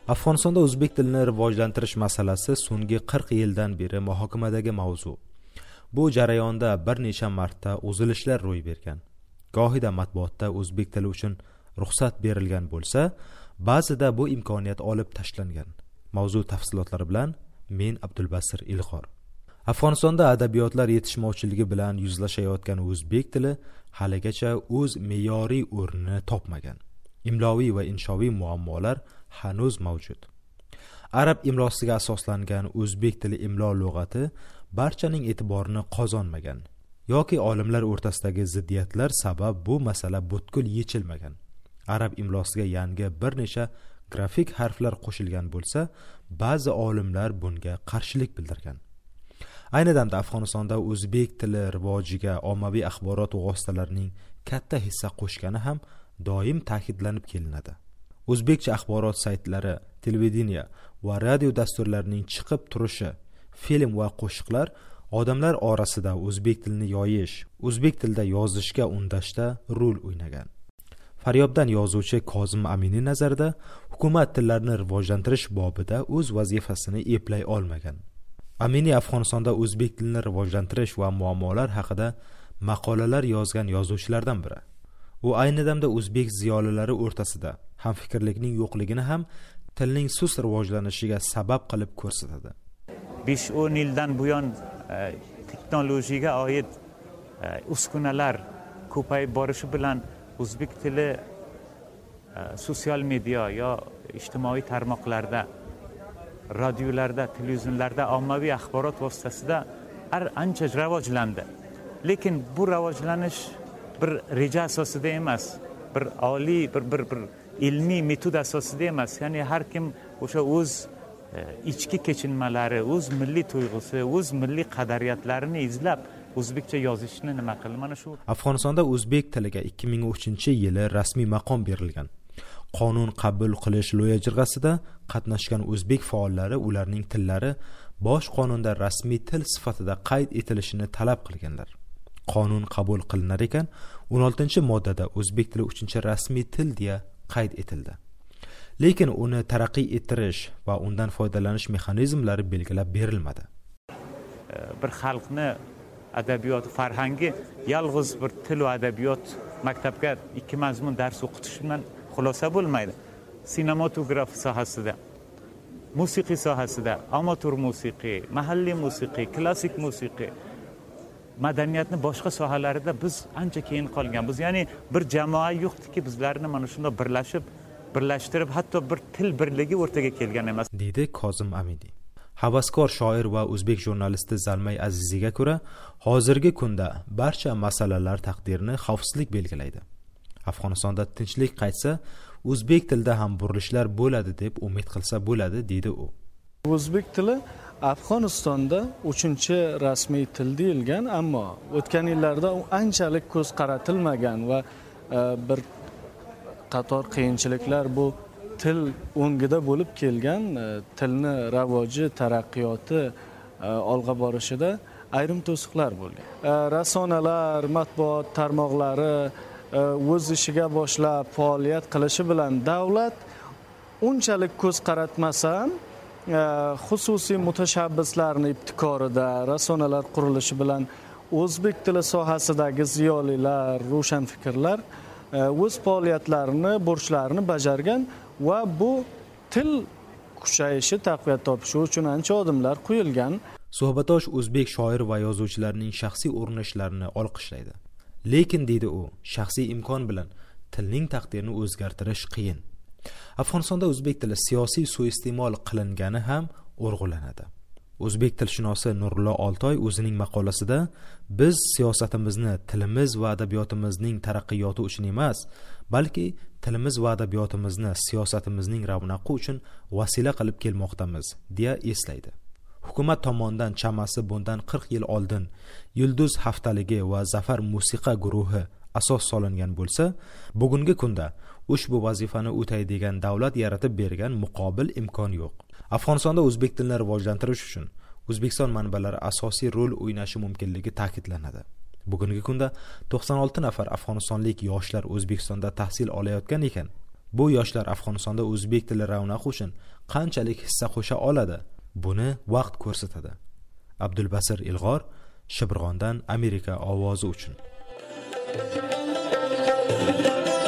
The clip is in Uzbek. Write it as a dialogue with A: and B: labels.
A: Afg'onistonda o'zbek tilini rivojlantirish masalasi so'nggi 40 yildan beri muhokamadagi mavzu. Bu jarayonda bir necha marta uzilishlar ro'y bergan. Gohida matbuotda o'zbek tili uchun ruxsat berilgan bo'lsa, ba'zida bu imkoniyat olib tashlangan. Mavzu tafsilotlari bilan men Abdulbasir Ilg'or. Afg'onistonda adabiyotlar yetishmovchiligi bilan yuzlashayotgan o'zbek tili haligacha o'z me'yoriy o'rnini topmagan. Imloviy va inshoviy muammolar hanuz mavjud. Arab imlosiga asoslangan o'zbek tili imlo lug'ati barchaning e'tiborini qozonmagan yoki olimlar o'rtasidagi ziddiyatlar sabab bu masala butkul yechilmagan. Arab imlosiga yangi bir necha grafik harflar qo'shilgan bo'lsa, ba'zi olimlar bunga qarshilik bildirgan. Ayni damda Afg'onistonda o'zbek tili rivojiga ommaviy axborot vositalarining katta hissa qo'shgani ham doim ta'kidlanib kelinadi. O'zbekcha axborot saytlari, televideniya va radio dasturlarining chiqib turishi, film va qo'shiqlar odamlar orasida o'zbek tilini yoyish, o'zbek tilida yozishga undashda rol o'ynagan. Faryobdan yozuvchi Kozim Amini nazarida hukumat tillarini rivojlantirish bobida o'z vazifasini eplay olmagan. Amini Afg'onistonda o'zbek tilini rivojlantirish va muammolar haqida maqolalar yozgan yozuvchilardan biri. U ayni damda o'zbek ziyolilari o'rtasida hamfikrlikning yo'qligini ham tilning sust rivojlanishiga sabab qilib ko'rsatadi.
B: 5-10 yildan buyon texnologiyaga oid uskunalar ko'payib borishi bilan o'zbek tili sotsial media yo ijtimoiy tarmoqlarda, radiolarda, televizionlarda, ommaviy axborot vositasida ancha rivojlandi. Lekin bu rivojlanish bir reja asosida emas, bir oliy bir ilmiy metod asosida emas. Ya'ni har kim o'sha o'z ichki kechinmalari, o'z milliy tuyg'usi, o'z milliy qadariyatlarini izlab o'zbekcha yozishni nima qildi? Mana shu.
A: Afg'onistonda o'zbek tiliga 2003-yili rasmiy maqom berilgan. Qonun qabul qilish loyihajirg'asida qatnashgan o'zbek faollari ularning tillari bosh qonunda rasmiy til sifatida qayd etilishini talab qilganlar. Qonun qabul qilinar ekan, 16-moddada o'zbek tili 3-rasmiy til deya qayd etildi. Lekin uni taraqqiy ettirish va undan foydalanish mexanizmlari belgilab berilmadi.
B: Bir xalqni adabiyot farhangi yolg'iz bir til va adabiyot maktabga 2 mazmun dars o'qitish bilan xulosa bo'lmaydi. Sinematografiya sohasida, musiqiy sohasida, amator musiqiy, mahalliy musiqiy, klassik musiqiy, madaniyatni boshqa sohalarida biz ancha keyin qolganmiz. Ya'ni bir jamoa yo'qdiki, bizlarni mana shunda birlashtirib, hatto bir til birligi o'rtaga kelgan emas,
A: deydi Kozim Amini. Havaskor shoir va o'zbek jurnalisti Zalmay Aziziga ko'ra, hozirgi kunda barcha masalalar taqdirini xavfsizlik belgilaydi. Afg'onistonda tinchlik qaytsa, o'zbek tilida ham burilishlar bo'ladi deb umid qilsa bo'ladi, deydi u.
C: O'zbek tili Afg'onistonda 3-rasmiy til deyilgan, ammo o'tgan yillarda anchalik ko'z qaratilmagan va bir qator qiyinchiliklar bu til o'ngida bo'lib kelgan, tilni ravoji, taraqqiyoti olg'a borishida ayrim to'siqlar bo'lgan. Rasonalar, matbuot tarmoqlari o'z ishiga boshlab faoliyat qilishi bilan davlat unchalik ko'z qaratmasa ham xususiy mutashabbislarning ibtikorida, rasonalar qurilishi bilan o'zbek tili sohasidagi ziyolilar, ro'shanfikrlar o'z faoliyatlarini, burchlarini bajargan va bu til kuchayishi, taqviyat topishi uchun ancha odimlar qo'yilgan.
A: Suhbatdosh o'zbek shoir va yozuvchilarining shaxsiy urinishlarini olqishlaydi. Lekin deydi u, shaxsiy imkon bilan tilning taqdirini o'zgartirish qiyin. Afg'onistonda o'zbek tili siyosiy suiiste'mol qilingani ham o'rg'ulanadi. O'zbek tilshunosi Nurullo Oltoy o'zining maqolasida biz siyosatimizni tilimiz va adabiyotimizning taraqqiyoti uchun emas, balki tilimiz va adabiyotimizni siyosatimizning ravnaqi uchun vasila qilib kelmoqdamiz, deya eslaydi. Hukumat tomonidan chamasi bundan 40 yil oldin Yulduz haftaligi va Zafar musiqa guruhi asos solingan bo'lsa, bugungi kunda ushbu vazifani o'taydigan davlat yaratib bergan muqobil imkon yo'q. Afg'onistonda o'zbek tilini rivojlantirish uchun O'zbekiston manbalari asosiy rol o'ynashi mumkinligi ta'kidlanadi. Bugungi kunda 96 nafar afg'onistonlik yoshlar O'zbekistonda tahsil olayotgan ekan. Bu yoshlar Afg'onistonda o'zbek tili ravnaqi uchun qanchalik hissa qo'sha oladi? Buni vaqt ko'rsatadi. Abdulbasir Ilg'or, Shibirg'ondan Amerika ovozi uchun.